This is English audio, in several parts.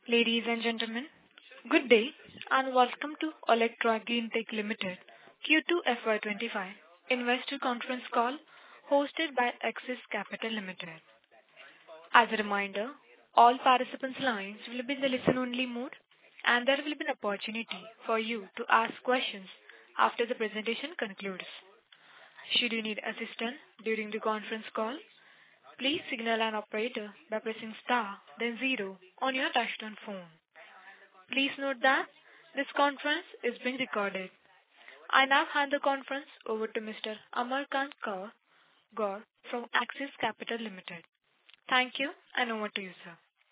Ladies and gentlemen, good day and welcome to Olectra Greentech Limited Q2 FY25 Investor Conference Call hosted by Axis Capital Limited. As a reminder, all participants' lines will be in the listen-only mode and there will be an opportunity for you to ask questions after the presentation concludes. Should you need assistance during the conference call, please signal an operator by pressing star then zero on your touchtone phone. Please note that this conference is being recorded. I now hand the conference over to Mr. Amarkant Gaur from Axis Capital Limited. Thank you and over to you, sir.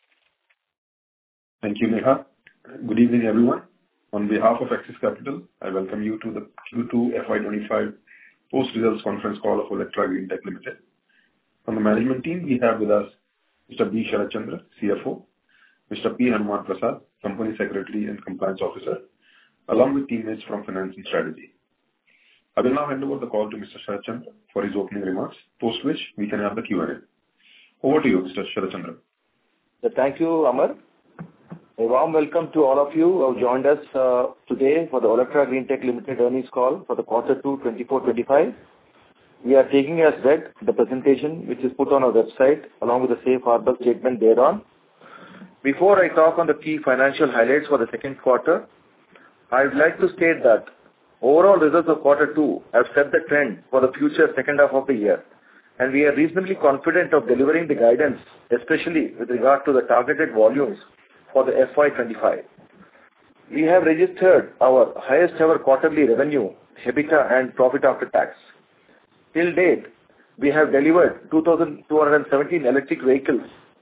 Thank you, Neha. Good evening, everyone. On behalf of Axis Capital, I welcome you to the Q2 FY25 post-results conference call of Olectra Greentech Limited. From the management team, we have with us Mr. B. Sharat Chandra, CFO, Mr. P. Hanuman Prasad, Company Secretary and Compliance Officer, along with teammates from Finance and Strategy. I will now hand over the call to Mr. Sharat Chandra for his opening remarks, post which we can have the Q&A. Over to you, Mr. Sharat Chandra. Thank you, Amar. A warm welcome to all of you who have joined us today for the Olectra Greentech Limited earnings call for the Q2 24-25. We are taking as read the presentation which is put on our website along with the safe harbor statement thereon. Before I talk on the key financial highlights for the second quarter, I would like to state that overall results of Q2 have set the trend for the future second half of the year, and we are reasonably confident of delivering the guidance, especially with regard to the targeted volumes for the FY25. We have registered our highest ever quarterly revenue, EBITDA and profit after tax. Till date, we have delivered 2,217 electric vehicles.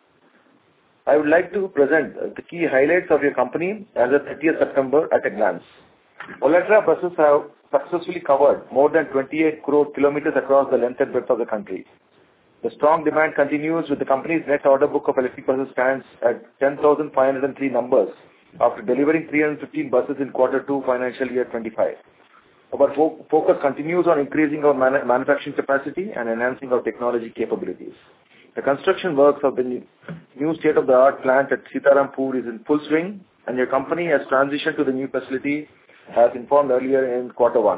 I would like to present the key highlights of your company as of 30th September at a glance. Olectra buses have successfully covered more than 28 crore kilometers across the length and breadth of the country. The strong demand continues with the company's net order book of electric buses stands at 10,503 numbers after delivering 315 buses in Q2 financial year 25. Our focus continues on increasing our manufacturing capacity and enhancing our technology capabilities. The construction works of the new state-of-the-art plant at Sitarampur is in full swing, and your company has transitioned to the new facility as informed earlier in Q1.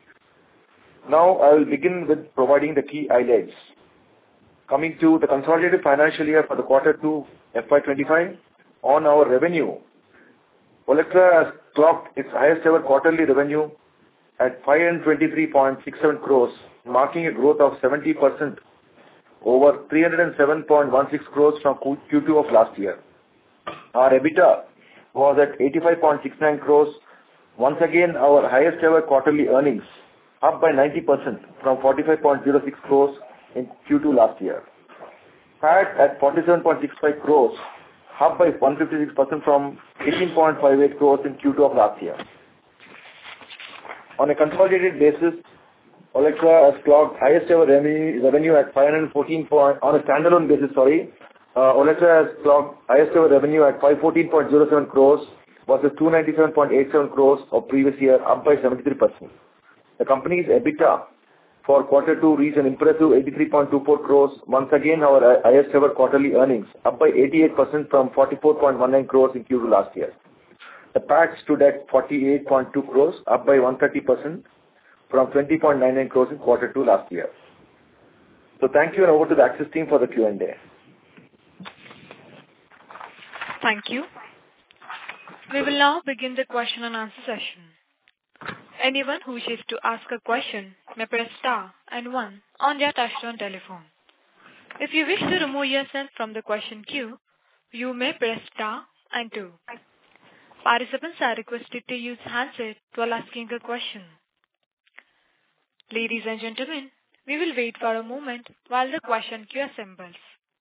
Now I will begin with providing the key highlights. Coming to the consolidated financial year for the Q2 FY25, on our revenue, Olectra has clocked its highest ever quarterly revenue at 523.67 crores, marking a growth of 70% over 307.16 crores from Q2 of last year. Our EBITDA was at 85.69 crores, once again our highest ever quarterly earnings, up by 90% from 45.06 crores in Q2 last year. PAT at 47.65 crores, up by 156% from 18.58 crores in Q2 of last year. On a consolidated basis, Olectra has clocked highest ever revenue at 514. On a standalone basis, Olectra has clocked highest ever revenue at 514.07 crores versus 297.87 crores of previous year, up by 73%. The company's EBITDA for Q2 reached an impressive 83.24 crores, once again our highest ever quarterly earnings, up by 88% from 44.19 crores in Q2 last year. The PAT stood at 48.2 crores, up by 130% from 20.99 crores in Q2 last year. So thank you and over to the Axis team for the Q&A. Thank you. We will now begin the question and answer session. Anyone who wishes to ask a question may press star and one on their touchtone telephone. If you wish to remove yourself from the question queue, you may press star and two. Participants are requested to use handset while asking a question. Ladies and gentlemen, we will wait for a moment while the question queue assembles.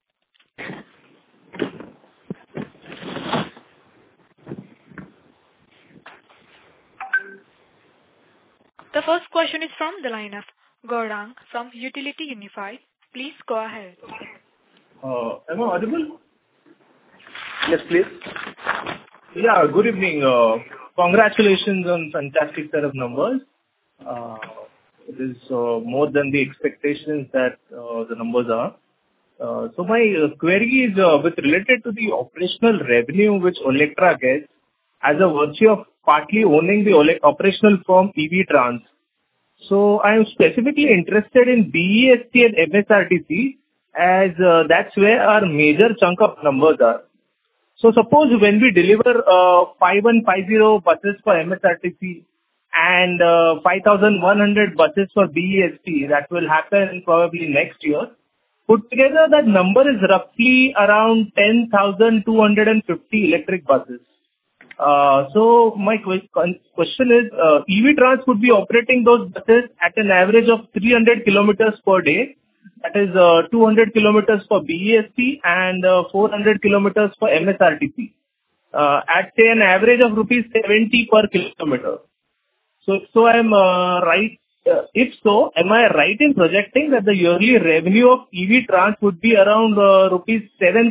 The first question is from the line of Gaurang from Utility Unified. Please go ahead. Am I audible? Yes, please. Yeah, good evening. Congratulations on fantastic set of numbers. It is more than the expectations that the numbers are. So my query is related to the operational revenue which Olectra gets as a virtue of partly owning the operational firm EV Trans. So I am specifically interested in BEST and MSRTC as that's where our major chunk of numbers are. So suppose when we deliver 5150 buses for MSRTC and 5,100 buses for BEST, that will happen probably next year. Put together, that number is roughly around 10,250 electric buses. So my question is, EV Trans would be operating those buses at an average of 300 kilometers per day. That is 200 kilometers for BEST and 400 kilometers for MSRTC. At say an average of rupees 70 per kilometer. So I'm right. If so, am I right in projecting that the yearly revenue of EV Trans would be around rupees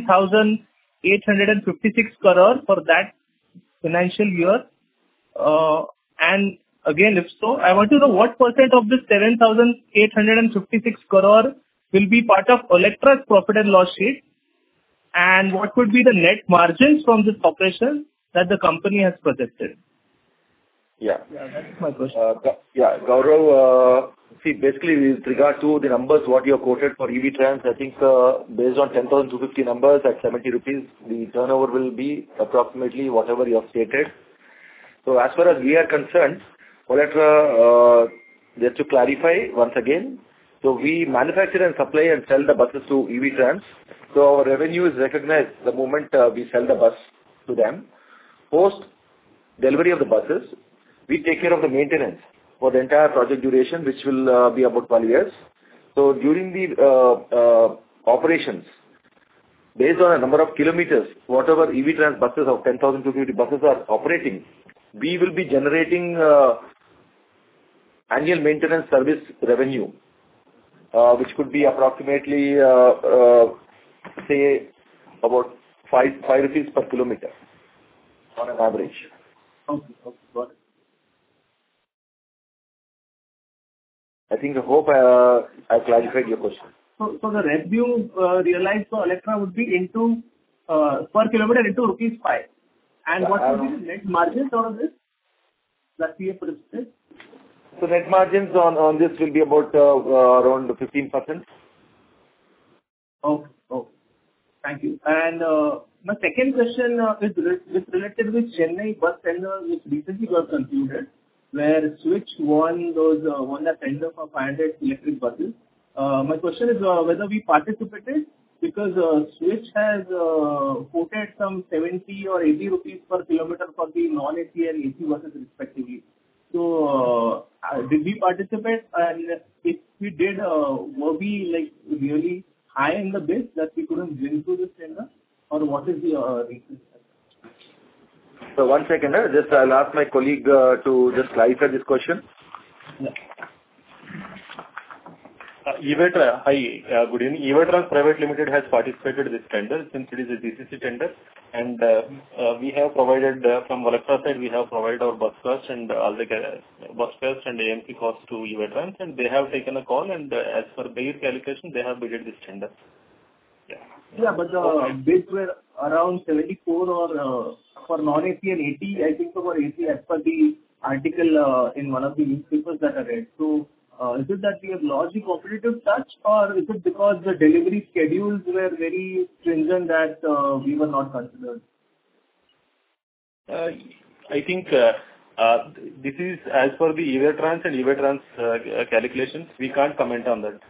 7,856 crore for that financial year? And again, if so, I want to know what percent of this 7,856 crore will be part of Olectra's profit and loss sheet, and what would be the net margins from this operation that the company has projected? Yeah. Yeah, that's my question. Gaurav, see, basically with regard to the numbers, what you have quoted for EV Trans, I think based on 10,250 numbers at 70 rupees, the turnover will be approximately whatever you have stated. So as far as we are concerned, Olectra, just to clarify once again, so we manufacture and supply and sell the buses to EV Trans. So our revenue is recognized the moment we sell the bus to them. Post delivery of the buses, we take care of the maintenance for the entire project duration, which will be about 12 years. So during the operations, based on a number of kilometers, whatever EV Trans buses of 10,250 buses are operating, we will be generating annual maintenance service revenue, which could be approximately, say, about 5 rupees per kilometer on an average. Okay, got it. I hope I clarified your question. So the revenue realized for Olectra would be into per kilometer into rupees 5. And what would be the net margins out of this that we have predicted? So net margins on this will be about around 15%. Okay. Thank you. And my second question is related with Chennai bus tender, which recently got concluded, where Switch won that tender for 500 electric buses. My question is whether we participated, because Switch has quoted some 70 or 80 rupees per kilometer for the non-AC and AC buses respectively. So did we participate? And if we did, were we really high in the bid that we couldn't win through this tender? Or what is the reason? So 1 second, I'll ask my colleague to just clarify this question. Yeah. Hi, good evening. EV Trans Private Limited has participated in this tender since it is a GCC tender, and we have provided from Olectra side, we have provided our bus cost and all the bus cost and AMC cost to EV Trans, and they have taken a call, and as per their calculation, they have bidded this tender. Yeah, but the bids were around 74 or for non-AC and 80, I think for AC as per the article in one of the newspapers that I read. So is it that we have lost the competitive touch, or is it because the delivery schedules were very stringent that we were not considered? I think this is as per the EV Trans and EV Trans calculations. We can't comment on that.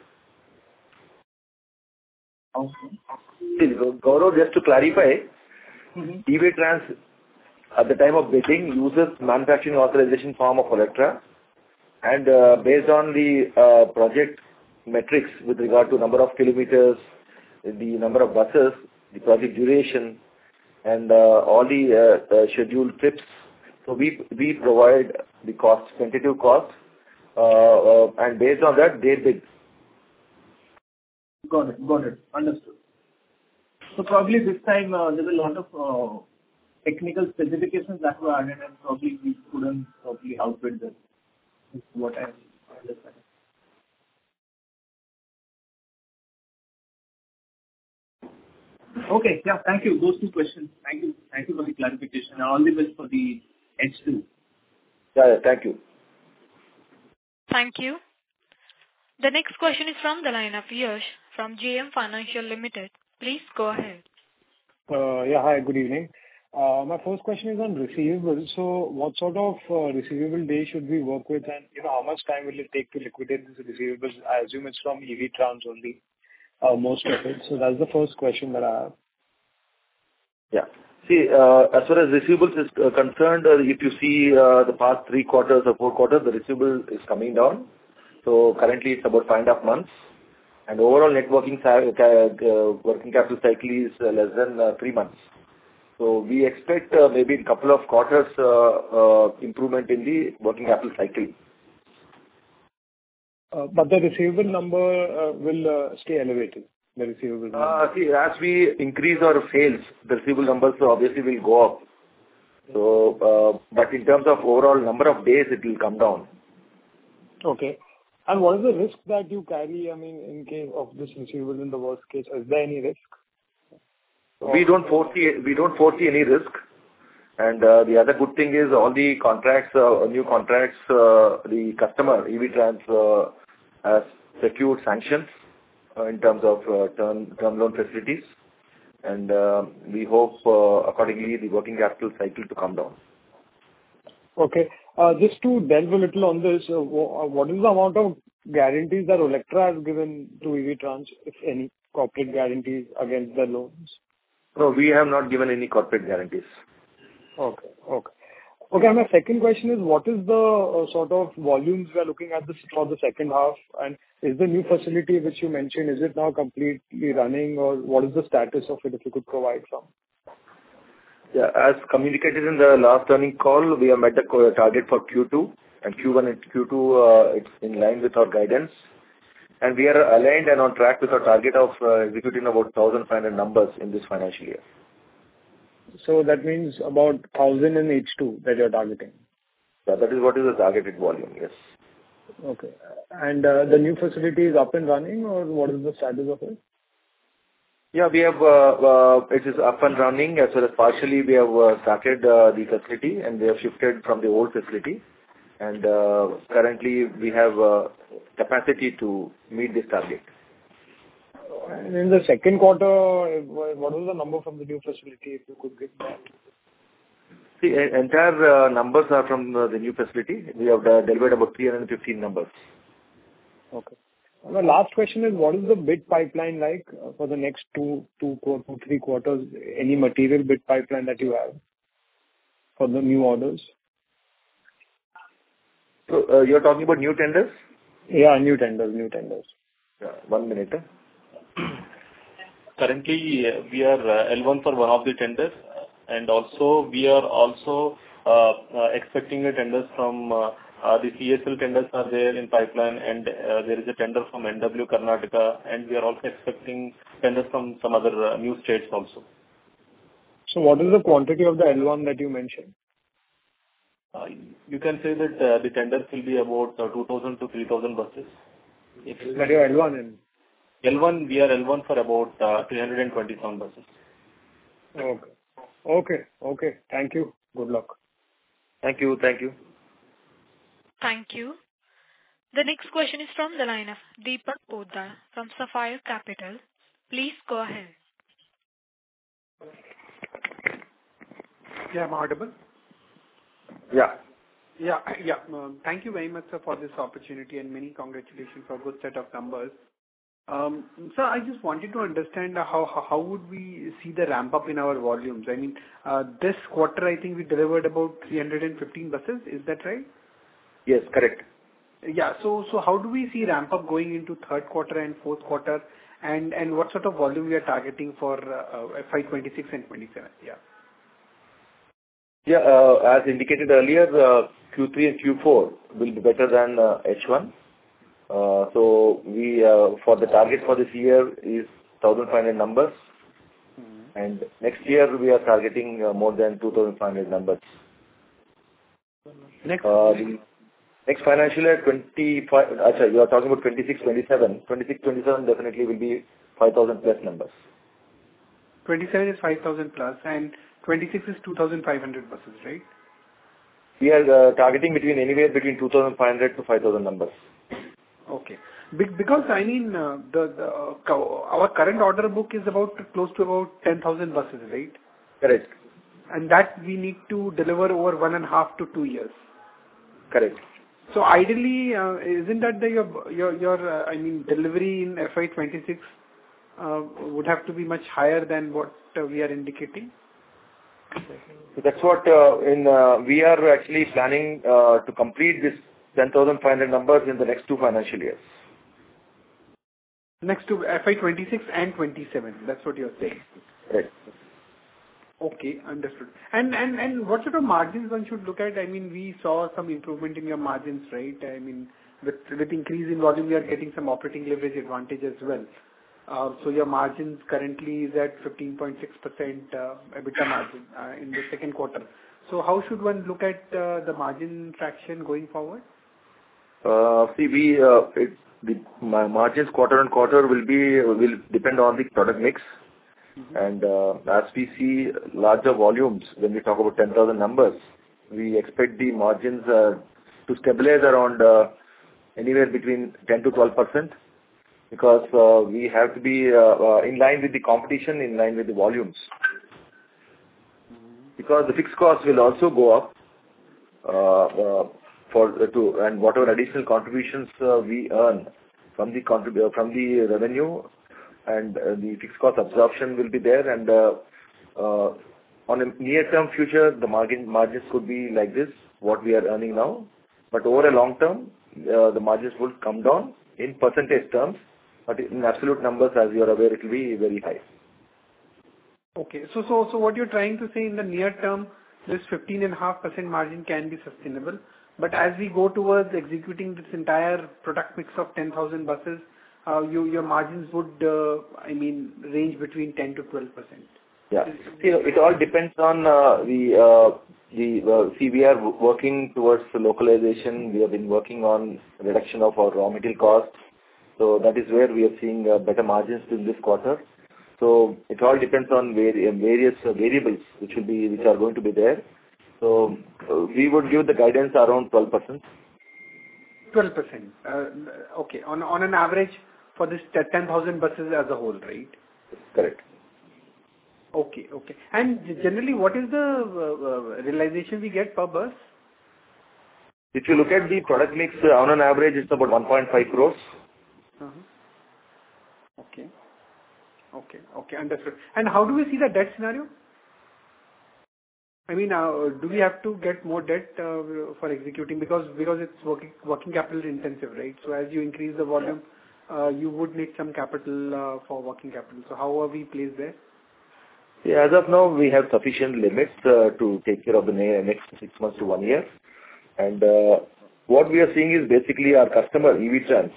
Okay. Gaurav, just to clarify, EV Trans at the time of bidding uses manufacturing authorization form of Olectra, and based on the project metrics with regard to number of kilometers, the number of buses, the project duration, and all the scheduled trips, so we provide the cost, tentative cost, and based on that they bid. Got it. Understood. So probably this time there were a lot of technical specifications that were added, and probably we couldn't probably outbid them. Is what I understand. Okay. Yeah. Thank you. Those two questions. Thank you. Thank you for the clarification. And all the best for the H2. Yeah. Thank you. Thank you. The next question is from the line of Yash from JM Financial Limited. Please go ahead. Yeah. Hi, good evening. My first question is on receivables. So what sort of receivable days should we work with, and how much time will it take to liquidate these receivables? I assume it's from EV Trans only, most of it. So that's the first question that I have. Yeah. See, as far as receivables is concerned, if you see the past 3 quarters or 4 quarters, the receivable is coming down. So currently, it's about 5.5 months. And overall net working capital cycle is less than 3 months. So we expect maybe in a couple of quarters improvement in the working capital cycle. But the receivable number will stay elevated, the receivable number. See, as we increase our sales, the receivable numbers obviously will go up. So, but in terms of overall number of days, it will come down. Okay. And what is the risk that you carry, I mean, in case of this receivable in the worst case? Is there any risk? We don't foresee any risk. And the other good thing is all the contracts, new contracts, the customer, EV Trans, has secured sanctions in terms of term loan facilities. And we hope accordingly the working capital cycle to come down. Okay. Just to delve a little on this, what is the amount of guarantees that Olectra has given to EV Trans, if any, corporate guarantees against the loans? No, we have not given any corporate guarantees. Okay. My second question is, what is the sort of volumes we are looking at this for the second half? And is the new facility which you mentioned, is it now completely running, or what is the status of it, if you could provide some? Yeah, as communicated in the last earnings call, we have met the target for Q2, and Q1 and Q2, it's in line with our guidance. And we are aligned and on track with our target of executing about 1,500 numbers in this financial year. So that means about 1,000 in H2 that you're targeting? Yeah, that is what is the targeted volume, yes. Okay. And the new facility is up and running, or what is the status of it? Yeah, we have, it is up and running, as well as partially we have started the facility, and we have shifted from the old facility. And currently we have capacity to meet this target. And in the second quarter, what was the number from the new facility, if you could give that? See, entire numbers are from the new facility. We have delivered about 315 numbers. Okay. My last question is, what is the bid pipeline like for the next 3 quarters? Any material bid pipeline that you have for the new orders? So, you're talking about new tenders? Yeah, new tenders. Yeah, 1 minute. Currently, we are L1 for one of the tenders, and also we are also expecting a tenders from the CSL tenders are there in pipeline, and there is a tender from NW Karnataka, and we are also expecting tenders from some other new states also. So what is the quantity of the L1 that you mentioned? You can say that the tenders will be about 2,000 to 3,000 buses. That you're L1 in? L1, we are L1 for about 327 buses. Okay. Thank you. Good luck. Thank you. Thank you. The next question is from the line of Deepak Poddar from Sapphire Capital. Please go ahead. Yeah, I'm audible? Yeah. Thank you very much, sir, for this opportunity, and many congratulations for a good set of numbers. Sir, I just wanted to understand how would we see the ramp up in our volumes? I mean, this quarter, I think we delivered about 315 buses. Is that right? Yes, correct. Yeah. So how do we see ramp up going into third quarter and fourth quarter, and what sort of volume we are targeting for FY 26 and 27? Yeah. Yeah, as indicated earlier, Q3 and Q4 will be better than H1. So we for the target for this year is 1,500 numbers, and next year we are targeting more than 2,500 numbers. Next financial year 25. Actually, you are talking about 26, 27. 26, 27 definitely will be 5,000 plus numbers. 27 is 5,000 plus, and 26 is 2,500 buses, right? We are targeting anywhere between 2,500 to 5,000 numbers. Okay. Because I mean, our current order book is close to about 10,000 buses, right? Correct. And that we need to deliver over 1.5 to 2 years. Correct. So ideally, isn't that your I mean, delivery in FY26 would have to be much higher than what we are indicating? So that's what we are actually planning to complete this 10,500 numbers in the next 2 financial years. Next to FY26 and 27. That's what you're saying. Right. Okay, understood. And what sort of margins one should look at? I mean, we saw some improvement in your margins, right? I mean, with increase in volume, we are getting some operating leverage advantage as well. So your margins currently is at 15.6% EBITDA margin in the second quarter. So how should one look at the margin traction going forward? The margins quarter on quarter will depend on the product mix. Mm-hmm. And as we see larger volumes, when we talk about 10,000 numbers, we expect the margins to stabilize around anywhere between 10 to 12%, because we have to be in line with the competition, in line with the volumes. Because the fixed costs will also go up, and whatever additional contributions we earn from the revenue, and the fixed cost absorption will be there, and on a near-term future, the margins could be like this, what we are earning now. But over a long term, the margins will come down in percentage terms, but in absolute numbers, as you are aware, it will be very high. Okay. So what you're trying to say, in the near term, this 15.5% margin can be sustainable. But as we go towards executing this entire product mix of 10,000 buses, your margins would, range between 10 to 12%. Yeah. It all depends on we are working towards the localization. We have been working on reduction of our raw material costs. So that is where we are seeing better margins in this quarter. So it all depends on various variables which are going to be there. So we would give the guidance around 12%. 12%. Okay. On an average for this 10,000 buses as a whole, right? Correct. Okay. And generally, what is the realization we get per bus? If you look at the product mix, on an average, it's about 1.5 crores. Okay, understood. And how do we see the debt scenario? I mean, do we have to get more debt for executing, because it's working capital intensive, right? So as you increase the volume, you would need some capital for working capital. So how are we placed there? Yeah, as of now, we have sufficient limits to take care of the next 6 months to 1 year. And what we are seeing is basically our customer, EV Trans,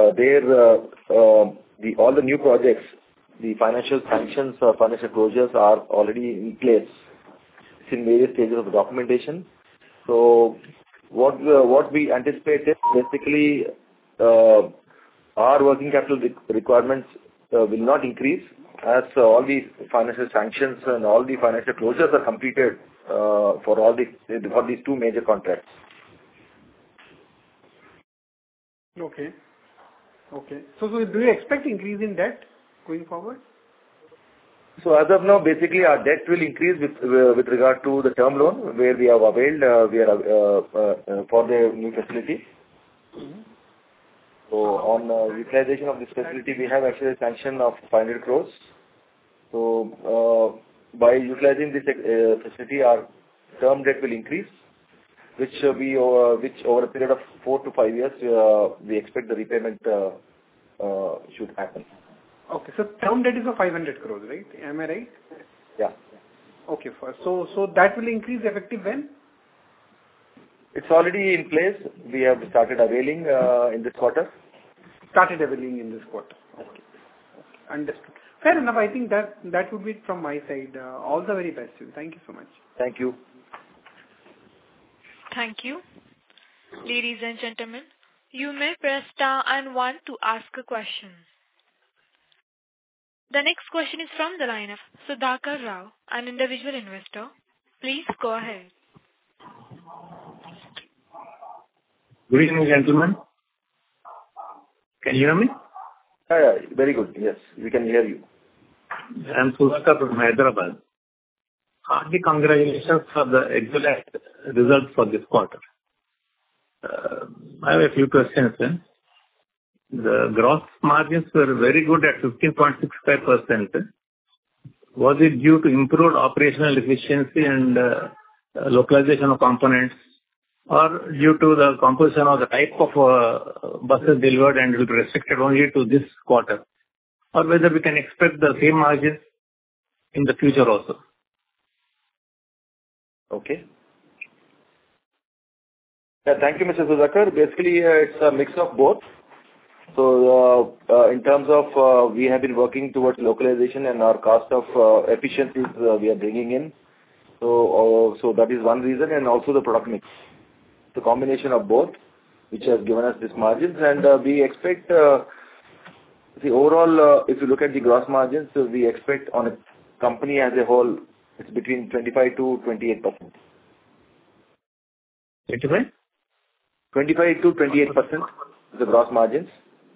all the new projects, the financial sanctions or financial closures are already in place. It's in various stages of documentation. So what we anticipate is basically our working capital requirements will not increase as all the financial sanctions and all the financial closures are completed for these 2 major contracts. Okay. So do you expect increase in debt going forward? So as of now, basically our debt will increase with regard to the term loan where we have availed for the new facility. Mm-hmm. So on utilization of this facility, we have actually a sanction of 500 crores. So by utilizing this facility, our term debt will increase, which over a period of 4 to 5 years, we expect the repayment should happen. Okay, so term debt is of 500 crores, right? Am I right? Yeah. Okay, so that will increase effective when? It's already in place. We have started availing in this quarter. Started availing in this quarter. Okay. Understood. Fair enough. I think that would be it from my side. All the very best to you. Thank you so much. Thank you. Thank you. Ladies and gentlemen, you may press star and 1 to ask a question. The next question is from the line of Sudhakar Rao, an individual investor. Please go ahead. Good evening, gentlemen. Can you hear me? Yeah, very good. Yes, we can hear you. I'm Sudhakar from Hyderabad. Hearty congratulations for the excellent results for this quarter. I have a few questions. The gross margins were very good at 15.65%. Was it due to improved operational efficiency and localization of components, or due to the composition of the type of buses delivered and will be restricted only to this quarter, or whether we can expect the same margins in the future also? Okay. Yeah, thank you, Mr. Sudhakar. Basically, it's a mix of both. So, in terms of, we have been working towards localization and our cost of efficiencies we are bringing in. So that is one reason, and also the product mix. The combination of both, which has given us these margins, and we expect the overall. If you look at the gross margins, so we expect on a company as a whole, it's between 25 to 28%. 25? 25 to 28% the gross margins.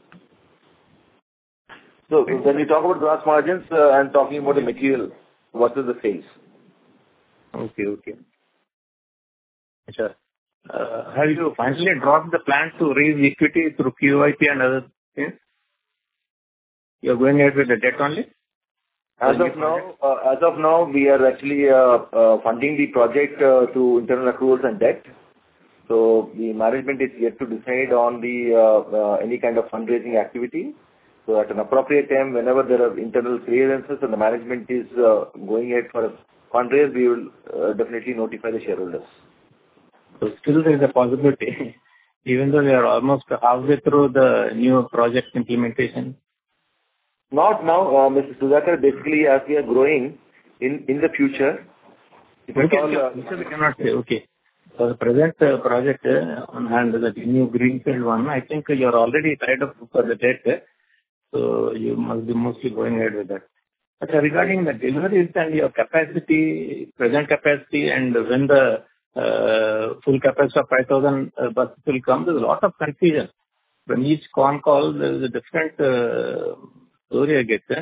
So when we talk about gross margins, I'm talking about the material versus the sales. Okay. Sure. Have you finally dropped the plan to raise equity through QIP and other things? You're going ahead with the debt only? As of now, we are actually funding the project through internal accruals and debt. So the management is yet to decide on the any kind of fundraising activity. So at an appropriate time, whenever there are internal clearances and the management is going ahead for a fundraise, we will definitely notify the shareholders. So still there is a possibility, even though we are almost halfway through the new project implementation? Not now, Mr. Sudhakar. Basically, as we are growing in the future, if at all, we cannot say. Okay. So the present project on hand, the new greenfield one, I think you are already tied up for the debt, so you must be mostly going ahead with that. But regarding the deliveries and your capacity, present capacity, and when the full capacity of 5,000 buses will come, there's a lot of confusion. From each con call, there is a different story I get.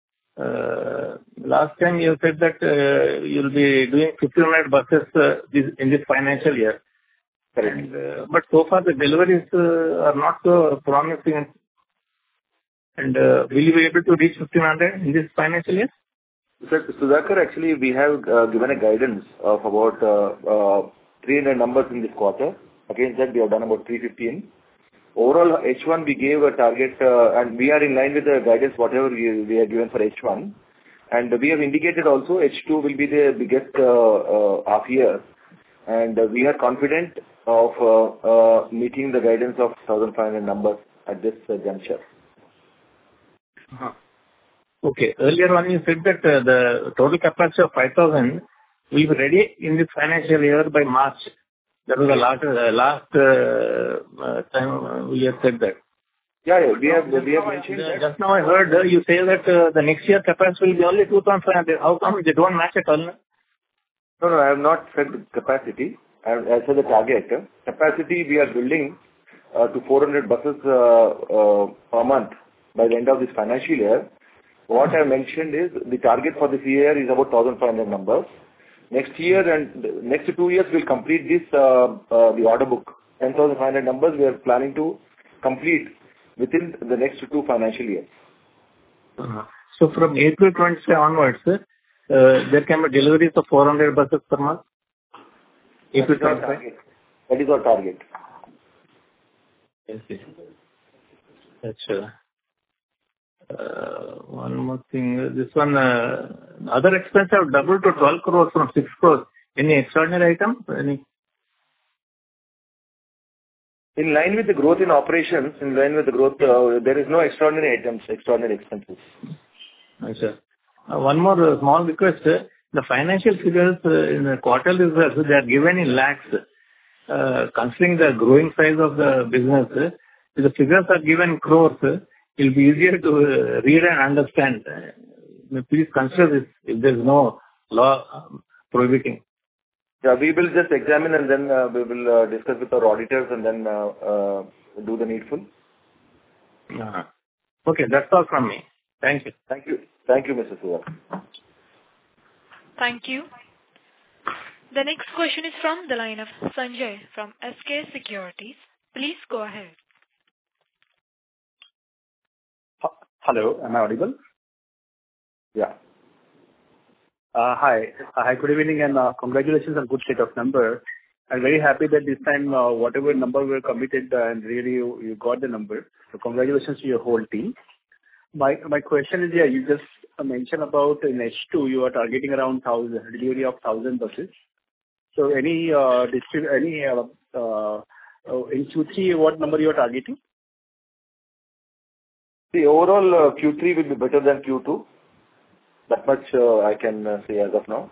Last time you said that you'll be doing 1,500 buses in this financial year. Correct. But so far the deliveries are not so promising. And will you be able to reach 1,500 in this financial year? Sudhakar, actually, we have given a guidance of about 300 numbers in this quarter. Against that, we have done about 315. Overall, H1 we gave a target, and we are in line with the guidance, whatever we are given for H1. And we have indicated also H2 will be the biggest half year. And we are confident of meeting the guidance of 1,500 numbers at this juncture. Okay. Earlier on you said that the total capacity of 5,000 will be ready in this financial year by March. That was the last time we have said that. Yeah. We have mentioned that. Just now I heard you say that the next year capacity will be only 2,500. How come they don't match at all? No, I have not said capacity. I said the target. Capacity we are building to 400 buses per month by the end of this financial year. What I mentioned is the target for this year is about 1,500 numbers. Next year and next 2 years we'll complete this the order book. 10,500 numbers we are planning to complete within the next 2 financial years. So from April 20 onwards, there can be deliveries of 400 buses per month? That is our target. Yes. That's one more thing. This one, other expenses have doubled to 12 crores from 6 crores. Any extraordinary item? In line with the growth in operations, there is no extraordinary items, extraordinary expenses. Sure. One more small request. The financial figures in the quarterly results, they are given in lakhs. Considering the growing size of the business, the figures are given crores. it'll be easier to read and understand. Please consider this if there's no law prohibiting. Yeah, we will just examine and then we will discuss with our auditors and then do the needful. Okay, that's all from me. Thank you. Thank you. Thank you, Mr. Suvar. Thank you. The next question is from the line of Sanjay from SK Securities. Please go ahead. Hello, am I audible? Yeah. Hi. Good evening, and congratulations on good set of number. I'm very happy that this time, whatever number we committed, and really you got the number. So congratulations to your whole team. My question is, you just mentioned about in H2, you are targeting around delivery of 1,000 buses. So in Q3, what number you are targeting? The overall Q3 will be better than Q2. That much I can say as of now.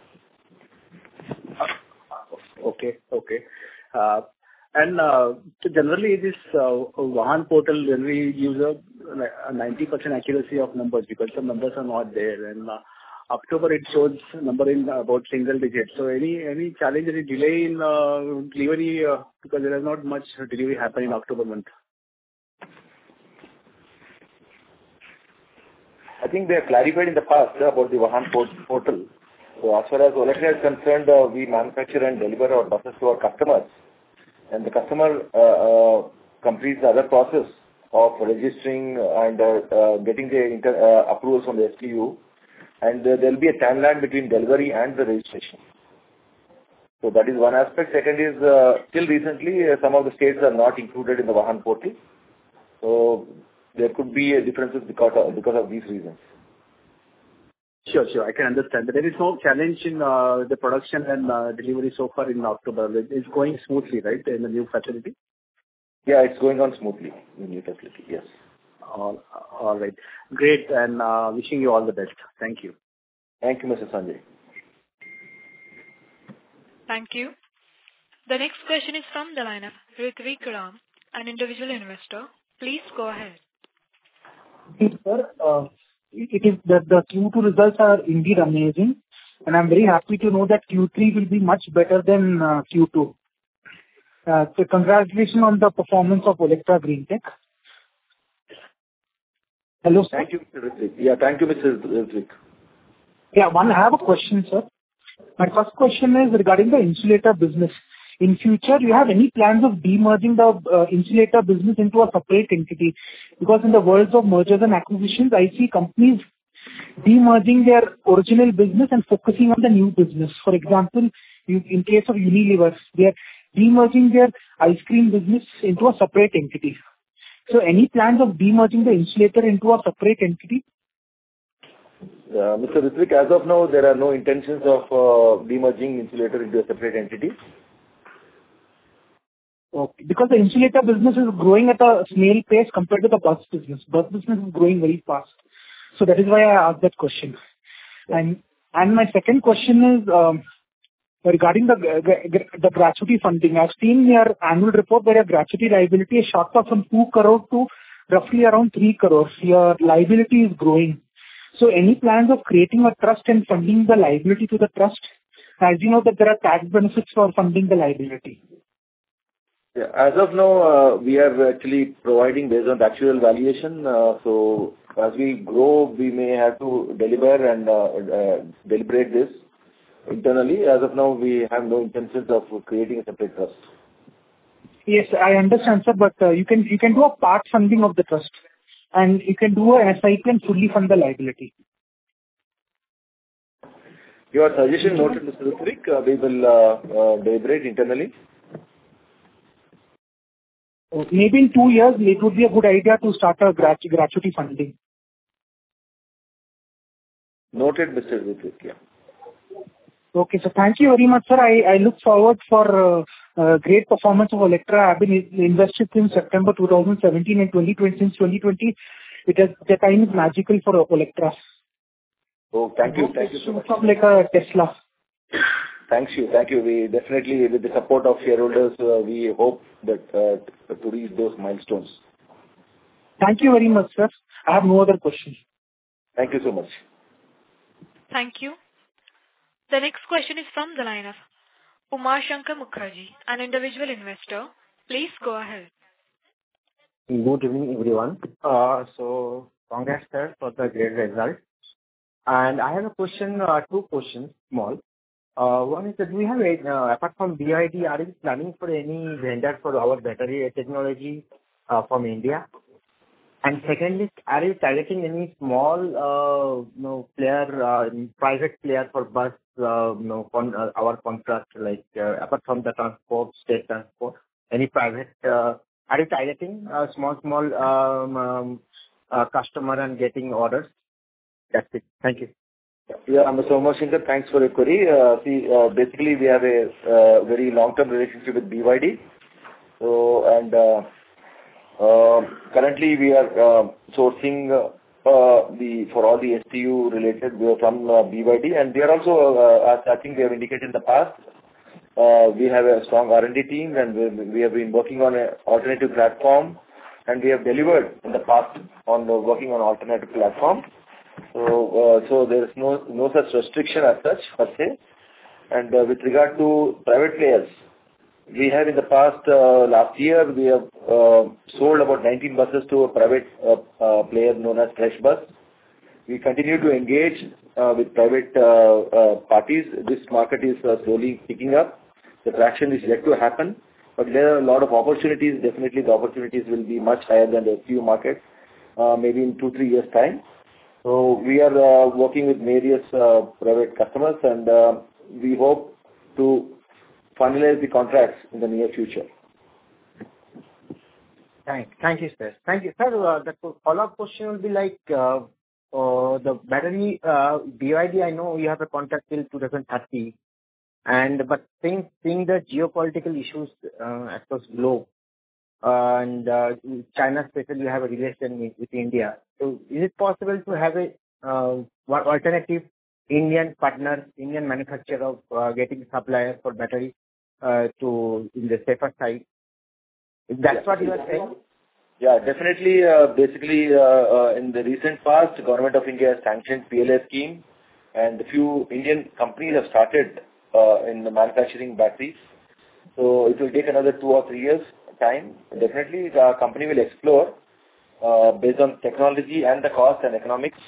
Okay. And so generally, this Vahan portal generally gives a 90% accuracy of numbers because some numbers are not there. And October it shows number in about single digits. So any challenge, any delay in delivery because there is not much delivery happening in October month. I think they have clarified in the past about the Vahan portal. So as far as Olectra is concerned, we manufacture and deliver our buses to our customers. And the customer completes the other process of registering and getting the approvals from the STU. And there will be a timeline between delivery and the registration. So that is one aspect. Second is, till recently, some of the states are not included in the Vahan portal. So there could be differences because of these reasons. Sure. I can understand. But there is no challenge in the production and delivery so far in October. It's going smoothly, right, in the new facility? Yeah, it's going on smoothly in the new facility, yes. All right. Great, and wishing you all the best. Thank you. Thank you, Mr. Sanjay. Thank you. The next question is from the line of Ritvik Ram, an individual investor. Please go ahead. Sir, it is the Q2 results are indeed amazing, and I'm very happy to know that Q3 will be much better than Q2. So congratulations on the performance of Olectra Greentech. Hello, sir. Thank you, Mr. Ritvik. Yeah, thank you, Mr. Ritvik. Yeah, I have a question, sir. My first question is regarding the insulator business. In future, do you have any plans of demerging the insulator business into a separate entity? Because in the world of mergers and acquisitions, I see companies demerging their original business and focusing on the new business. For example, in case of Unilever, they are demerging their ice cream business into a separate entity. So any plans of demerging the insulator into a separate entity? Mr. Ritvik, as of now, there are no intentions of demerging insulator into a separate entity. Okay. Because the insulator business is growing at a snail pace compared to the bus business. Bus business is growing very fast. So that is why I asked that question. And my second question is regarding the gratuity funding. I've seen your annual report where your gratuity liability is shot up from 2 crore to roughly around 3 crores. Your liability is growing. So any plans of creating a trust and funding the liability to the trust? As you know that there are tax benefits for funding the liability. Yeah, as of now, we are actually providing based on the actual valuation. So as we grow, we may have to deliver and deliberate this internally. As of now, we have no intentions of creating a separate trust. Yes, I understand, sir, but you can do a part funding of the trust, and you can do an SIP and fully fund the liability. Your suggestion noted, Mr. Ritvik. We will deliberate internally. Maybe in 2 years, it would be a good idea to start a gratuity funding. Noted, Mr. Ritvik, yeah. Okay, so thank you very much, sir. I look forward for great performance of Olectra. I've been invested since September 2017 and 2020. Since 2020, the time is magical for Olectra. Oh, thank you. Thank you so much. It's like a Tesla. Thank you. We definitely, with the support of shareholders, we hope that to reach those milestones. Thank you very much, sir. I have no other questions. Thank you so much. Thank you. The next question is from the line of Umar Shankar Mukherjee, an individual investor. Please go ahead. Good evening, everyone. So congrats, sir, for the great result. And I have a question, two questions, small. One is that we have, apart from BYD, are you planning for any vendor for our battery technology from India? And secondly, are you targeting any small, player, private player for bus, our contract, like apart from the transport, state transport, any private? Are you targeting small customer and getting orders? That's it. Thank you. Yeah, Mr. Umar Shankar, thanks for your query. Basically, we have a very long-term relationship with BYD. So, and currently we are sourcing for all the STU related from BYD, and they are also, as I think we have indicated in the past, we have a strong R&D team, and we have been working on an alternative platform, and we have delivered in the past on working on alternative platform. So there is no such restriction as such per se. And with regard to private players, we have in the past last year we have sold about 19 buses to a private player known as FreshBus. We continue to engage with private parties. This market is slowly picking up. The traction is yet to happen, but there are a lot of opportunities. Definitely, the opportunities will be much higher than the few markets, maybe in 2-3 years' time. So we are working with various private customers, and we hope to finalize the contracts in the near future. Thank you, sir. Thank you, sir. The follow-up question will be like the battery BYD. I know you have a contract till 2030, but seeing the geopolitical issues across globe, and China especially have a relation with India. So is it possible to have a alternative Indian partner, Indian manufacturer of getting suppliers for battery to in the safer side? If that's what you are saying. Yeah, definitely. Basically, in the recent past, the Government of India has sanctioned PLI scheme, and a few Indian companies have started in the manufacturing batteries. So it will take another 2 or 3 years time. Definitely, the company will explore based on technology and the cost and economics.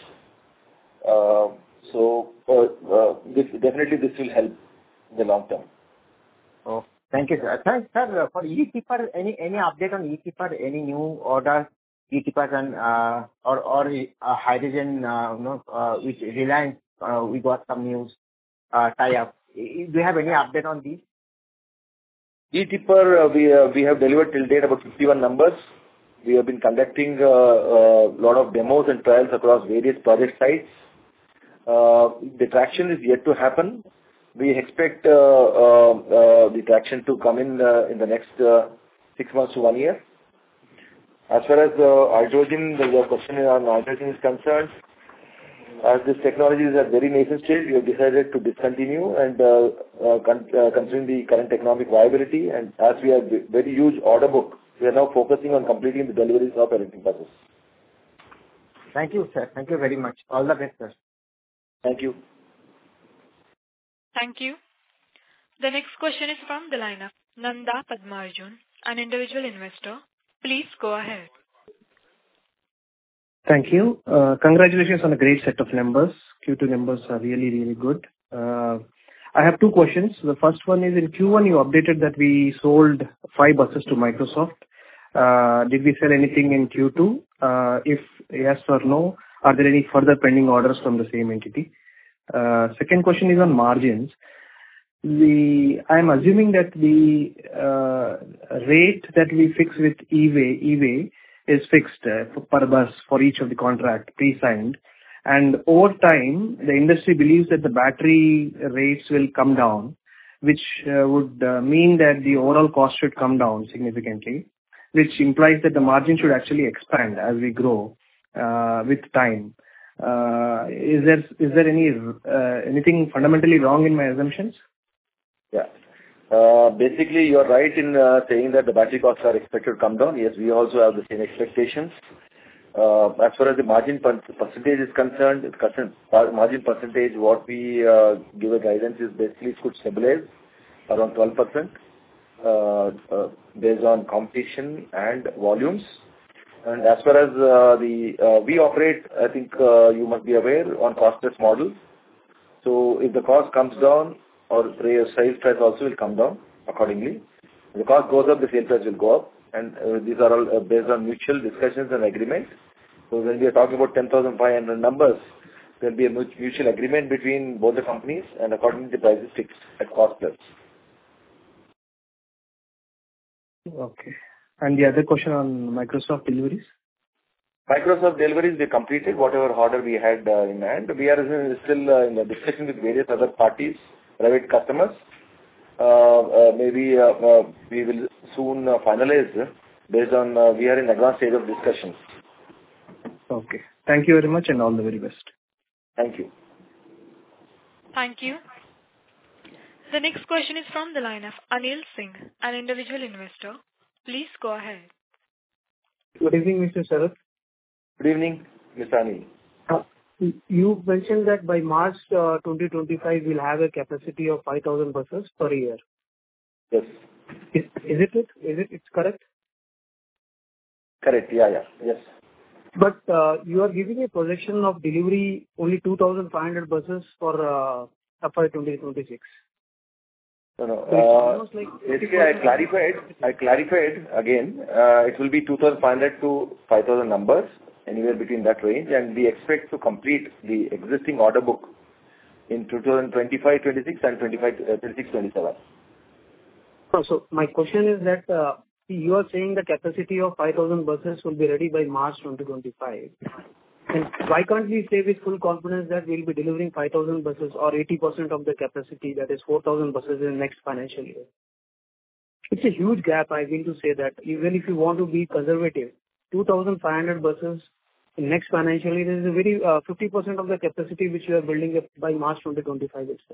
This will help in the long term. Oh, thank you, sir. Thanks, sir. For e-tipper, any update on e-tipper? Any new orders, e-tippers and or hydrogen? Which Reliance we got some news tie-up. Do you have any update on these? E-tipper, we have delivered till date about 51 numbers. We have been conducting a lot of demos and trials across various project sites. The traction is yet to happen. We expect the traction to come in the next 6 months to 1 year. As far as hydrogen, the question on hydrogen is concerned, as this technology is at very nascent stage, we have decided to discontinue and considering the current economic viability, and as we have very huge order book, we are now focusing on completing the deliveries of electric buses. Thank you, sir. Thank you very much. All the best, sir. Thank you. Thank you. The next question is from the line of Nanda Padmarjun, an individual investor. Please go ahead. Thank you. Congratulations on a great set of numbers. Q2 numbers are really, really good. I have 2 questions. The first one is, in Q1, you updated that we sold 5 buses to Microsoft. Did we sell anything in Q2? If yes or no, are there any further pending orders from the same entity? Second question is on margins. I'm assuming that the rate that we fix with eWay is fixed per bus for each of the contract pre-signed, and over time the industry believes that the battery rates will come down, which would mean that the overall cost should come down significantly, which implies that the margin should actually expand as we grow with time. Is there anything fundamentally wrong in my assumptions? Yeah. Basically, you're right in saying that the battery costs are expected to come down. Yes, we also have the same expectations. As far as the margin percentage is concerned, margin percentage, what we give a guidance is basically it could stabilize around 12% based on competition and volumes. And as far as we operate, I think you must be aware on cost-plus model. So if the cost comes down, or sales price also will come down accordingly. If the cost goes up, the sales price will go up. And these are all based on mutual discussions and agreements. So when we are talking about 10,500 numbers, there will be a mutual agreement between both the companies, and accordingly the price is fixed at cost plus. Okay. And the other question on Microsoft deliveries? Microsoft deliveries, we completed whatever order we had in hand. We are still in the discussion with various other parties, private customers. Maybe we will soon finalize based on we are in advanced stage of discussions. Okay. Thank you very much and all the very best. Thank you. Thank you. The next question is from the line of Anil Singh, an individual investor. Please go ahead. Good evening, Mr. Sharath. Good evening, Mr. Anil. You mentioned that by March 2025, we'll have a capacity of 5,000 buses per year. Yes. Is it correct? Correct. Yeah. Yes. But you are giving a projection of delivery only 2,500 buses for FY 2026. No. Basically, I clarified again. It will be 2,500 to 5,000 numbers, anywhere between that range, and we expect to complete the existing order book in 2025-26 and 26-27. So my question is that you are saying the capacity of 5,000 buses will be ready by March 2025. And why can't we say with full confidence that we'll be delivering 5,000 buses or 80% of the capacity, that is 4,000 buses in the next financial year? It's a huge gap, I mean to say that. Even if you want to be conservative, 2,500 buses in next financial year is a very 50% of the capacity which you are building up by March 2025 itself.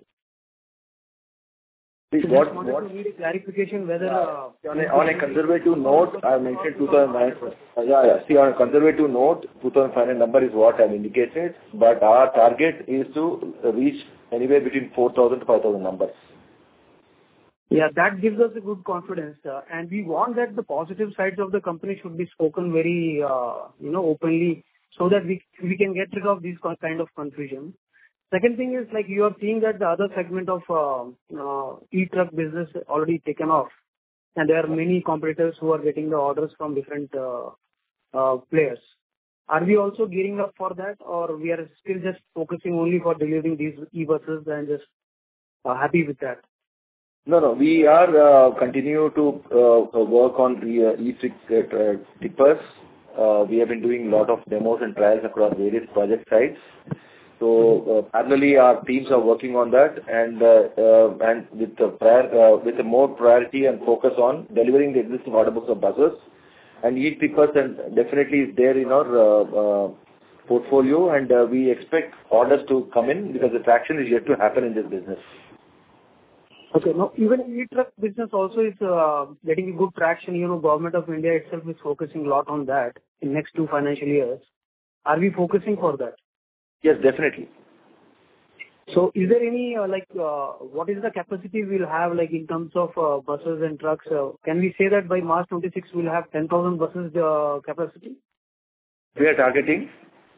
So just wanted to need a clarification whether... on a conservative note, I mentioned 2,500. See, on a conservative note, 2,500 number is what I've indicated, but our target is to reach anywhere between 4,000 to 5,000 numbers. Yeah, that gives us a good confidence. And we want that the positive sides of the company should be spoken very, openly, so that we can get rid of this kind of confusion. Second thing is, like, you are seeing that the other segment of e-truck business already taken off, and there are many competitors who are getting the orders from different players. Are we also gearing up for that, or we are still just focusing only for delivering these e-buses and just happy with that? No. We are continue to work on the e-tippers. We have been doing a lot of demos and trials across various project sites. So parallelly, our teams are working on that, and with the more priority and focus on delivering the existing order books of buses and e-tippers, and definitely is there in our portfolio, and we expect orders to come in because the traction is yet to happen in this business. Okay. Now, even e-truck business also is getting good traction. Government of India itself is focusing a lot on that in next 2 financial years. Are we focusing for that? Yes, definitely. So is there any, what is the capacity we'll have, in terms of buses and trucks? Can we say that by March 26 we'll have 10,000 buses capacity? We are targeting.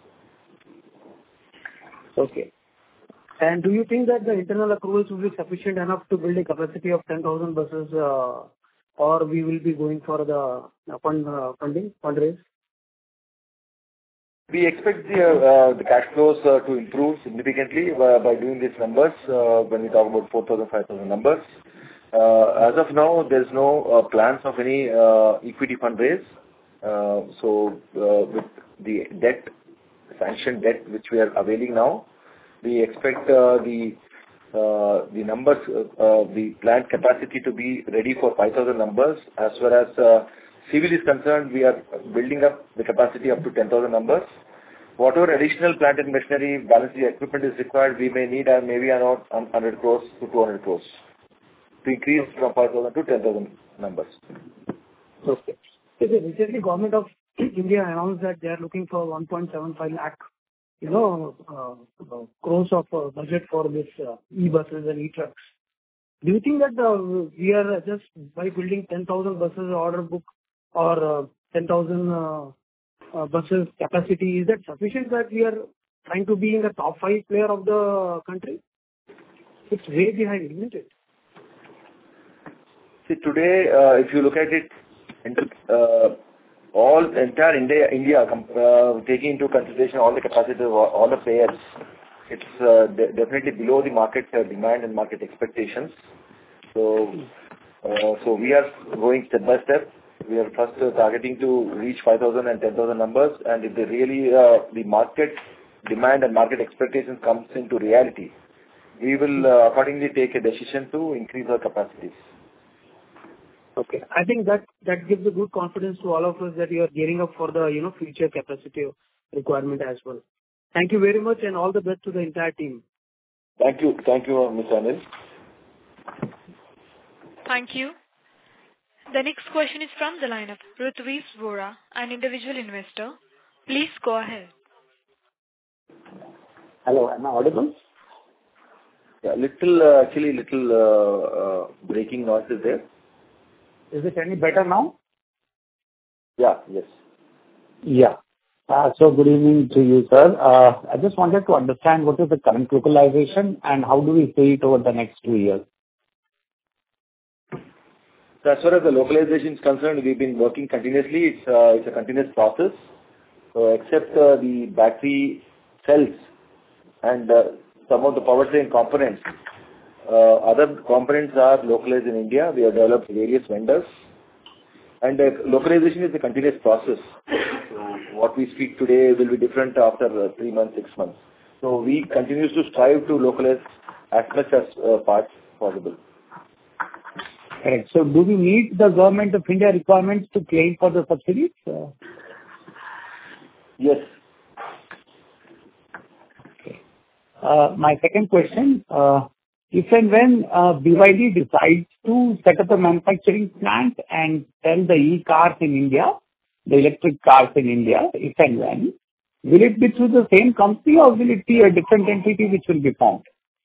Okay. And do you think that the internal accruals will be sufficient enough to build a capacity of 10,000 buses, or we will be going for the fundraise? We expect the cash flows to improve significantly by doing these numbers when we talk about 4,000, 5,000 numbers. As of now, there's no plans of any equity fundraise. So with the sanctioned debt which we are availing now, we expect the numbers, the plant capacity to be ready for 5,000 numbers. As far as civil is concerned, we are building up the capacity up to 10,000 numbers. Whatever additional plant and machinery, balancing equipment is required, we may need maybe around 100 crores to 200 crores to increase from 5,000 to 10,000 numbers. Okay. So recently, Government of India announced that they are looking for 1.75 lakh, crores of budget for this e-buses and e-trucks. Do you think that we are just by building 10,000 buses order book or 10,000 buses capacity, is that sufficient that we are trying to be in the top 5 player of the country? It's way behind, isn't it? See, today, if you look at it, entire India, taking into consideration all the capacity of all the players, it's definitely below the market demand and market expectations. So we are going step by step. We are first targeting to reach 5,000 and 10,000 numbers, and if the market demand and market expectations comes into reality, we will accordingly take a decision to increase our capacities. Okay. I think that gives a good confidence to all of us that you are gearing up for the future capacity requirement as well. Thank you very much and all the best to the entire team. Thank you, Mr. Anil. Thank you. The next question is from the line of Rutvish Vora, an individual investor. Please go ahead. Hello, am I audible? Yeah, little breaking noise is there. Is it any better now? Yeah, yes. Yeah. So good evening to you, sir. I just wanted to understand what is the current localization and how do we see it over the next 2 years? So as far as the localization is concerned, we've been working continuously. It's a continuous process. So except the battery cells and some of the powertrain components, other components are localized in India. We have developed various vendors. And localization is a continuous process. So what we speak today will be different after 3 months, 6 months. So we continue to strive to localize as much as parts possible. Correct. So do we meet the government of India requirements to claim for the subsidies? Yes. Okay. My second question, if and when BYD decides to set up a manufacturing plant and sell the e-cars in India, the electric cars in India, if and when, will it be through the same company or will it be a different entity which will be formed?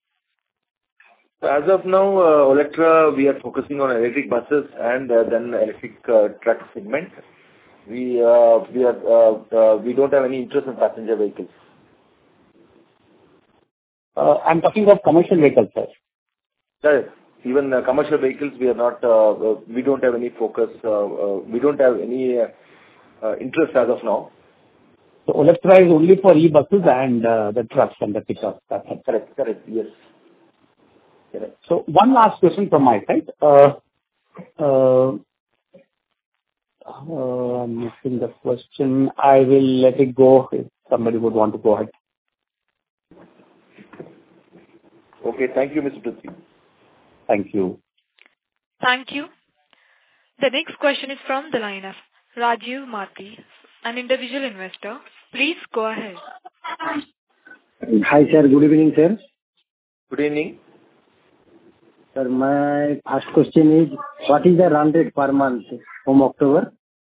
As of now, Olectra, we are focusing on electric buses and then electric truck segment. We don't have any interest in passenger vehicles. I'm talking of commercial vehicles, sir. Yes. Even commercial vehicles, we are not. We don't have any focus. We don't have any interest as of now. So Olectra is only for e-buses and the trucks and the pickups. Correct. Yes. Correct. So one last question from my side. I'm missing the question. I will let it go if somebody would want to go ahead. Okay. Thank you, Mr. Prithvi. Thank you. Thank you. The next question is from the line of Rajiv Mati, an individual investor. Please go ahead. Hi, sir. Good evening, sir. Good evening. Sir, my first question is, what is the run rate per month from October?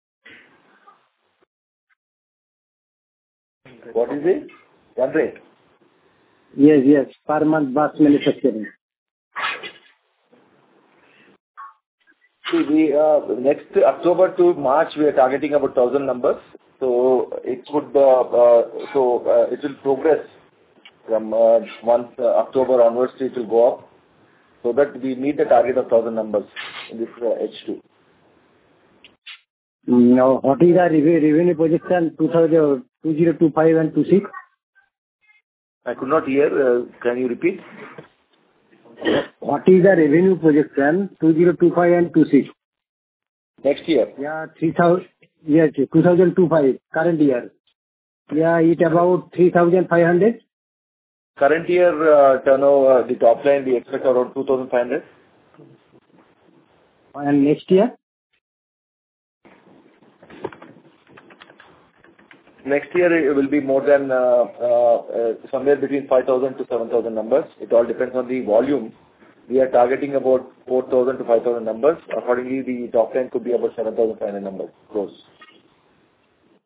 What is it? Run rate? Yes, per month bus manufacturing. See, next October to March, we are targeting about 1,000 numbers. So it will progress from month October onwards. It will go up, so that we meet the target of 1,000 numbers in this H2. Now, what is the revenue projection 2025 and 26? I could not hear. Can you repeat? What is the revenue projection 2025 and 26? Next year? Yeah, 3,000. Yes, 2025, current year. Yeah, it about 3,500. Current year turnover, the top line we expect around 2,500. And next year? Next year it will be more than somewhere between 5,000 to 7,000 numbers. It all depends on the volume. We are targeting about 4,000 to 5,000 numbers. Accordingly, the top line could be about 7,500 numbers. Close.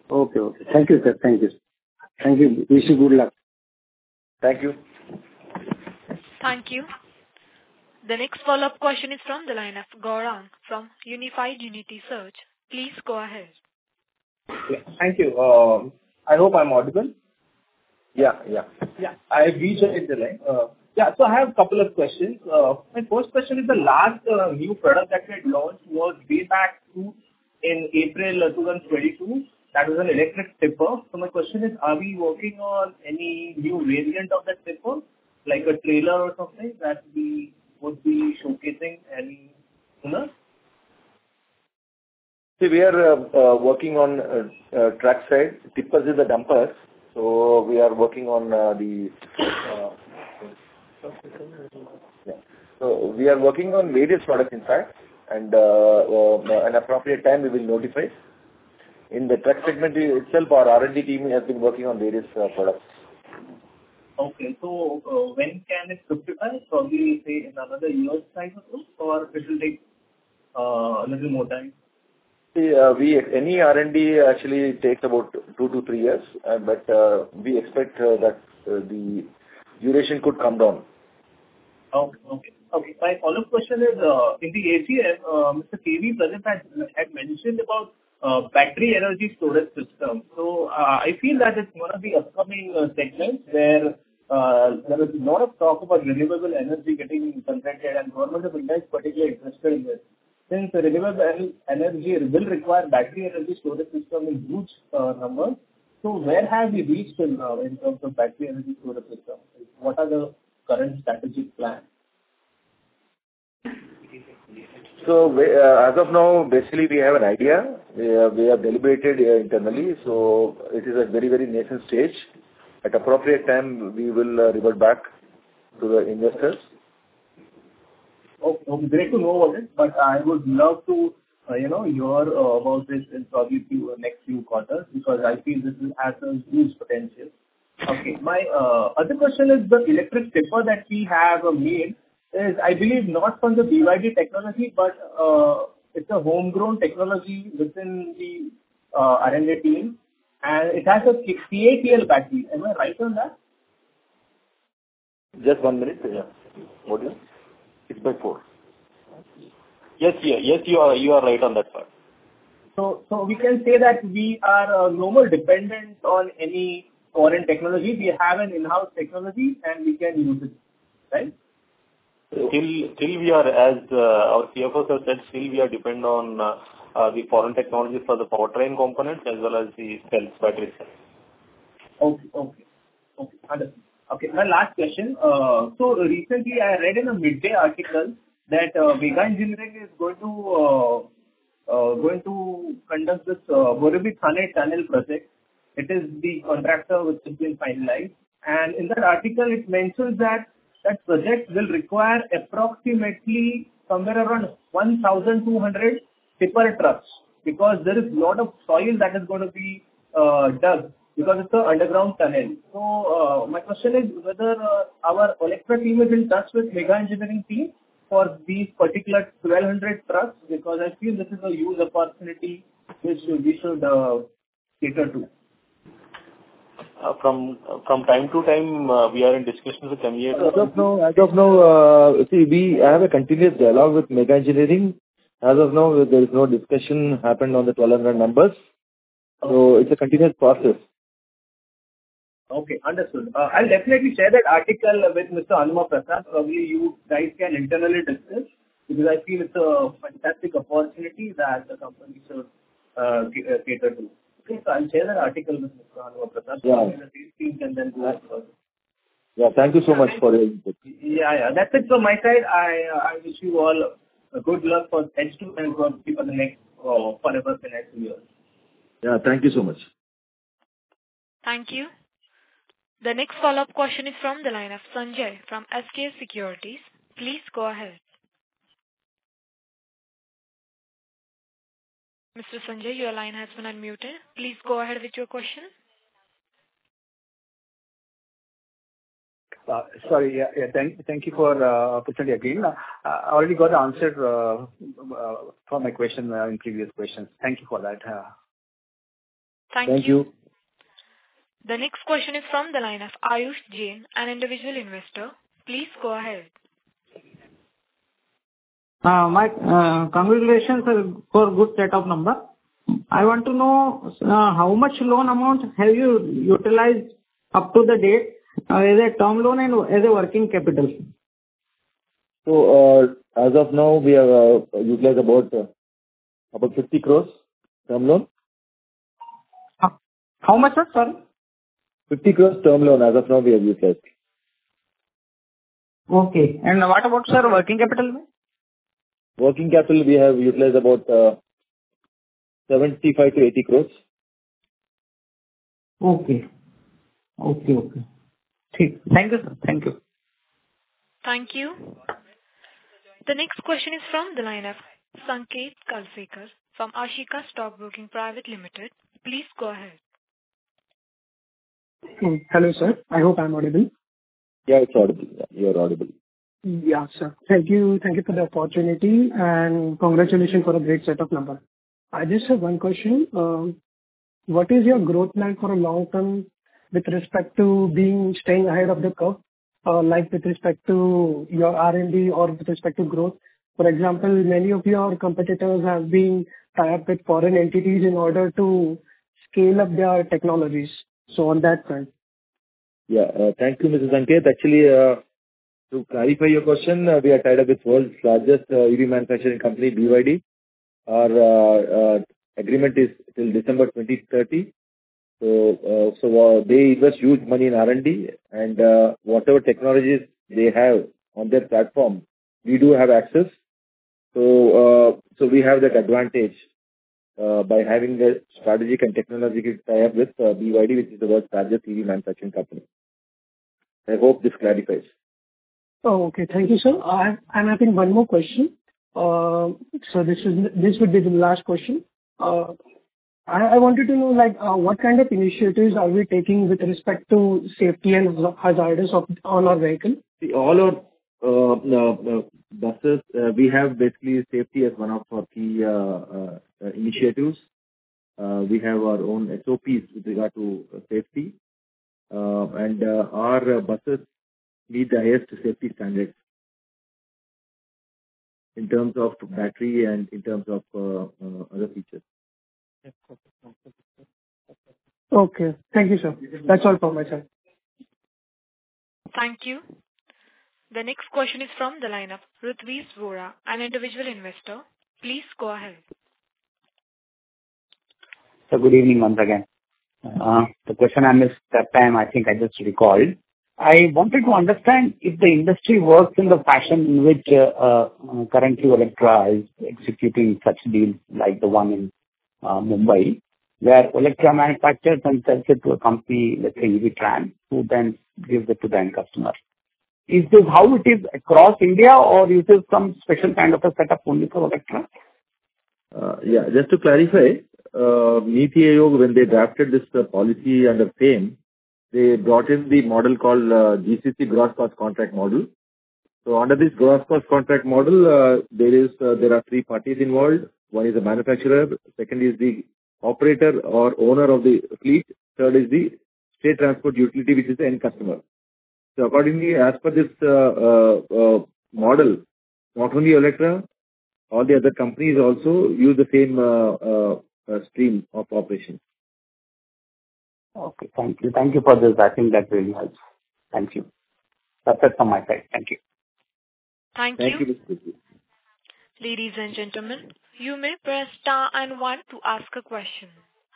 Okay. Thank you, sir. Thank you. Wish you good luck. Thank you. Thank you. The next follow-up question is from the line of Gaurang from Unified Unity Search. Please go ahead. Yeah, thank you. I hope I'm audible. Yeah. I rejoined the line. So I have a couple of questions. My first question is the last new product that we had launched was way back in April 2022. That was an electric tipper. So my question is, are we working on any new variant of that tipper, like a trailer or something that we would be showcasing any sooner? See, we are working on track side. Tippers is the dumpers. So we are working on So we are working on various products, in fact, and an appropriate time we will notify. In the truck segment itself, our R&D team has been working on various products. Okay, so when can it fructify? Probably say in another year's time or so, or it will take a little more time? See, any R&D actually takes about 2 to 3 years, but we expect that the duration could come down. Okay. My follow-up question is, in the AGM, Mr. K.V. Prasad had mentioned about battery energy storage system. So I feel that it's one of the upcoming segments where there is a lot of talk about renewable energy getting converted, and Government of India is particularly interested in this. Since renewable energy will require battery energy storage system in huge numbers, so where have we reached in terms of battery energy storage system? What are the current strategic plans? So as of now, basically we have an idea. We have deliberated internally, so it is at very, very nascent stage. At appropriate time, we will revert back to the investors. Okay, great to know about it, but I would love to hear about this in probably next few quarters, because I feel this has a huge potential. Okay, my other question is the electric tipper that we have made is, I believe, not from the BYD technology, but it's a homegrown technology within the R&D team, and it has a CATL battery. Am I right on that? Just 1 minute. Yeah. What is it? 6x4. Yes, you are right on that part. So we can say that we are no more dependent on any foreign technology. We have an in-house technology and we can use it, right? Still we are, as our CFO has said, still we are dependent on the foreign technology for the powertrain components as well as the cells, battery cells. Okay. Understood. Okay, my last question. So recently I read in a midday article that Megha Engineering is going to conduct this Borivali-Thane tunnel project. It is the contractor which has been finalized, and in that article it mentions that project will require approximately somewhere around 1,200 tipper trucks, because there is a lot of soil that is going to be dug, because it's an underground tunnel. So my question is whether our Olectra team is in touch with Megha Engineering team for these particular 1,200 trucks, because I feel this is a huge opportunity which we should cater to. From time to time, we are in discussions with MEA. As of now, see, we have a continuous dialogue with Megha Engineering. As of now, there is no discussion happened on the 1,200 numbers. So it's a continuous process. Okay, understood. I'll definitely share that article with Mr. Anuma Prasad. Probably you guys can internally discuss, because I feel it's a fantastic opportunity that the company should cater to. Okay, so I'll share that article with Mr. Anuma Prasad. Yeah. The team can then go further. Yeah, thank you so much for your input. Yeah. That's it from my side. I wish you all good luck for H2 and for the next forever the next year. Yeah, thank you so much. Thank you. The next follow-up question is from the line of Sanjay from SK Securities. Please go ahead. Mr. Sanjay, your line has been unmuted. Please go ahead with your question. Sorry. Yeah. Thank you for opportunity again. I already got the answer for my question in previous questions. Thank you for that. Thank you. The next question is from the line of Ayush Jain, an individual investor. Please go ahead. Congratulations for good set of number. I want to know how much loan amount have you utilized up to the date as a term loan and as a working capital? So as of now, we have utilized about 50 crores term loan. How much, sir? Sorry? 50 crores term loan as of now we have utilized. Okay. And what about, sir, working capital? Working capital we have utilized about 75 to 80 crores. Okay. Thank you, sir. Thank you. Thank you. The next question is from the line of Sanket Kalsekar from Ashika Stock Broking Private Limited. Please go ahead. Hello, sir. I hope I'm audible. Yeah, it's audible. Yeah, you're audible. Yeah, sir. Thank you for the opportunity and congratulations for a great set of numbers. I just have one question. What is your growth plan for a long term with respect to staying ahead of the curve? Like with respect to your R&D or with respect to growth? For example, many of your competitors have been tied up with foreign entities in order to scale up their technologies. So on that front. Yeah, thank you, Mrs. Sanket. Actually, to clarify your question, we are tied up with world's largest EV manufacturing company, BYD. Our agreement is till December 2030. So they invest huge money in R&D and whatever technologies they have on their platform, we do have access. So we have that advantage by having a strategic and technological tie-up with BYD, which is the world's largest EV manufacturing company. I hope this clarifies. Oh, okay. Thank you, sir. I'm having one more question. So this would be the last question. I wanted to know, like, what kind of initiatives are we taking with respect to safety and hazards on our vehicle? See, all our buses, we have basically safety as one of our key initiatives. We have our own SOPs with regard to safety. And our buses meet the highest safety standards in terms of battery and in terms of other features. Okay. Thank you, sir. That's all from my side. Thank you. The next question is from the line of Rutvi Vora, an individual investor. Please go ahead. So good evening once again. The question I missed that time, I think I just recalled. I wanted to understand if the industry works in the fashion in which currently Olectra is executing such deals like the one in Mumbai, where Olectra manufactures and sells it to a company, let's say EV Trans, who then gives it to the end customer. Is this how it is across India, or is this some special kind of a setup only for Olectra? Yeah, just to clarify, Niti Aayog, when they drafted this policy under FAME, they brought in the model called GCC Gross Cost Contract Model. So under this Gross Cost Contract Model, there are three parties involved. One is the manufacturer, second is the operator or owner of the fleet, third is the state transport utility, which is the end customer. So accordingly, as per this model, not only Olectra, all the other companies also use the same stream of operation. Okay, thank you. Thank you for this. I think that really helps. Thank you. That's it from my side. Thank you. Thank you. Ladies and gentlemen, you may press star and 1 to ask a question.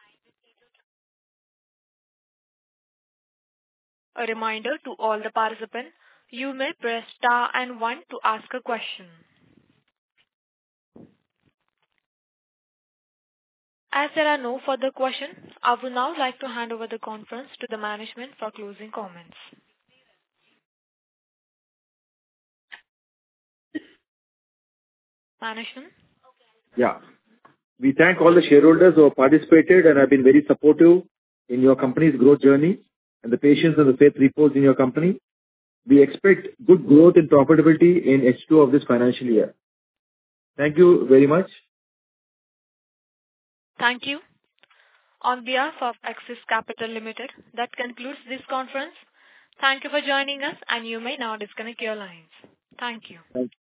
A reminder to all the participants, you may press star and 1 to ask a question. As there are no further questions, I would now like to hand over the conference to the management for closing comments. Management? Yeah. We thank all the shareholders who have participated and have been very supportive in your company's growth journey and the patience and the faith reposed in your company. We expect good growth and profitability in H2 of this financial year. Thank you very much. Thank you. On behalf of Axis Capital Limited, that concludes this conference. Thank you for joining us, and you may now disconnect your lines. Thank you. Thank you.